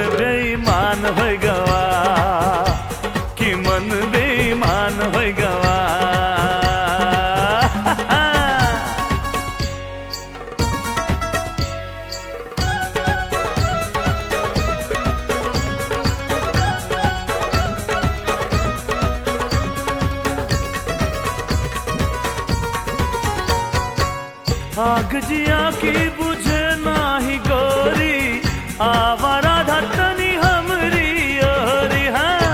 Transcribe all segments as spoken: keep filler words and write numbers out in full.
बेईमान हो गवा, कि मन बेईमान हो गवा। आग जिया की बुझे नाही गोरी, आवारा धतनी हमरी ओरी। हाँ,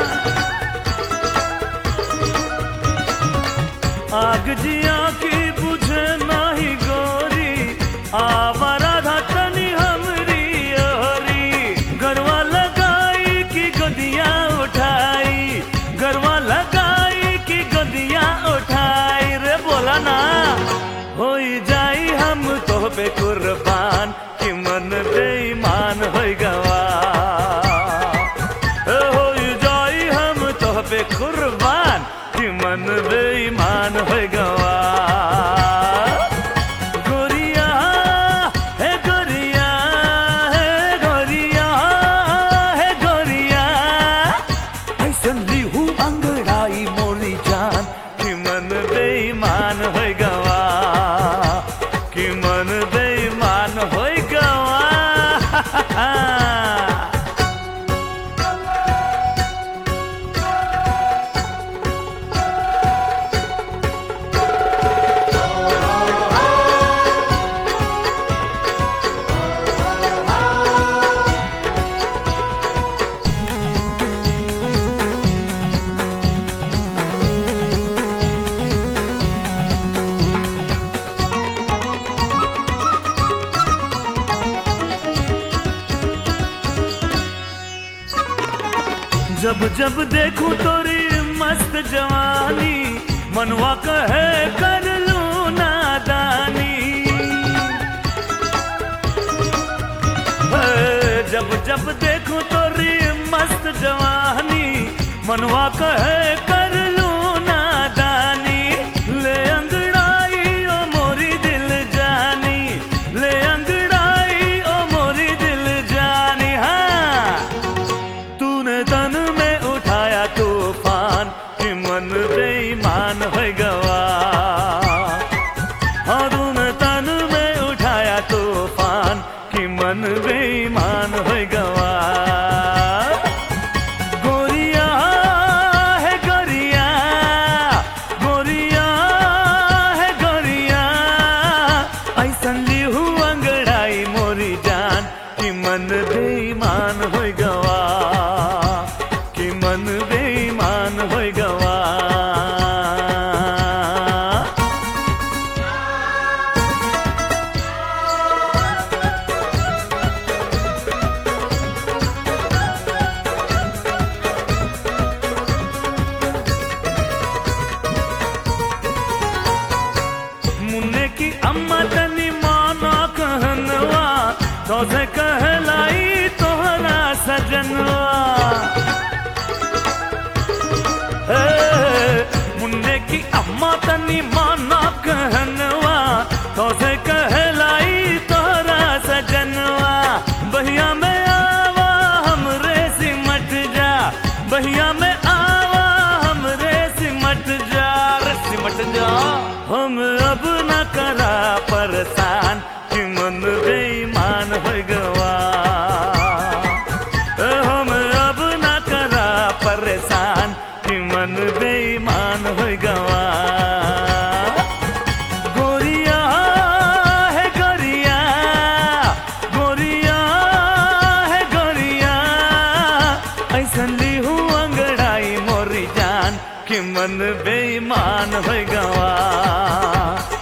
आग जिया की बुझे नाही गोरी, आवारा धतनी हमरी ओरी। गरवा लगाई की गोदियां उठाई, गरवा लगाई की गोदियां उठाई। रे बोला ना होई जाई हम तो पे कुर्बान, कि मन बेईमान हो गवा। होई जाई हम तो पे कुर्बान, कि मन बेईमान हो गवा। गोरिया है गोरिया है गोरिया है गोरिया, ऐसन लिहू अंगड़ाई मोरी जान, कि मन बेईमान हो गवा, कि मन बेईमान हो गवा। जब जब देखूं तोरी मस्त जवानी, मनवा कहे कर लूं नादानी। जब जब देखूं तोरी मस्त जवानी, मनवा कहे कर लूं नादानी। ले अंगड़ाई ओ मोरी दिल जानी, ले अंगड़ाई ओ मोरी दिल जानी। हाँ, तूने तन में उठाया तूफान, कि मन बेईमान हो गवा। हाँ, तूने तन में उठाया तूफान, कि मन बेईमान हो गवा। गोरिया है गोरिया, गोरिया है गोरिया, ऐसन लिहू अंगड़ाई मोरी जान, कि मन बेईमान हो गवा, कि मन बेईमान हो गवा। मुन्ने की अम्मा तनी माना कहनवा, तो से कहलाई तोहरा सजनवा। मुन्ने की अम्मा तनी माना कहनवा, तो से कहलाई तोहरा सजनवा। बहिया में आवा हमरे सिमट जा, बहिया में आवा हमरे सिमट जा, रे सिमट जा। हम अब न करा परेशान, कि मन बेईमान हो गवा। हम अब न करा परेशान, कि मन बेईमान हो गवा। गोरिया है गोरिया, गोरिया है गोरिया, ऐसन लिहू अंगड़ाई मोरी जान, कि मन बेईमान हो गवा।